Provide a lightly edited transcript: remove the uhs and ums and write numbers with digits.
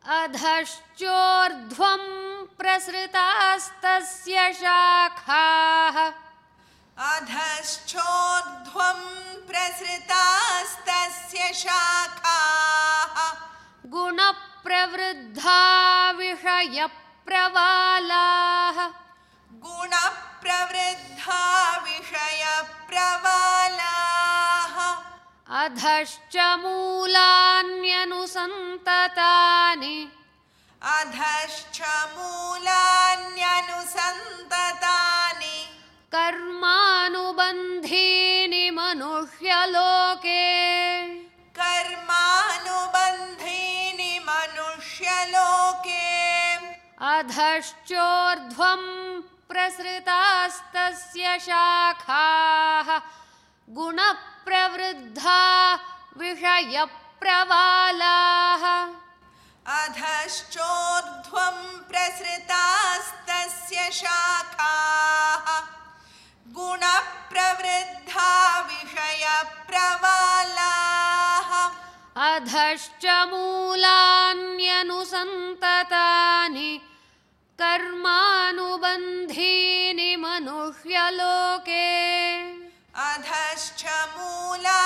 अधश्चोर्ध्वं प्रसृतास्तस्य शाखाः अधश्चोर्ध्वं प्रसृतास्तस्य शाखाः गुणप्रवृद्धा विषयप्रवालाः गुणप्रवृद्धा विषयप्रवालाः अधश्च मूलान्यनुसन्ततानि अधश्च मूलान्यनुसन्ततानि कर्मानुबन्धीनि मनुष्यलोके कर्मानुबन्धीनि मनुष्यलोके अधश्चोर्ध्वं प्रसृतास्तस्य शाखाः गुणप्रवृद्धा विषयप्रवालाः अधश्चोर्ध्वं प्रसृतास्तस्य शाखाः गुणप्रवृद्धा विषयप्रवालाः अधश्च मूलान्यनुसन्ततानि कर्मानुबन्धीनि मनुष्यलोके अधश्च मूला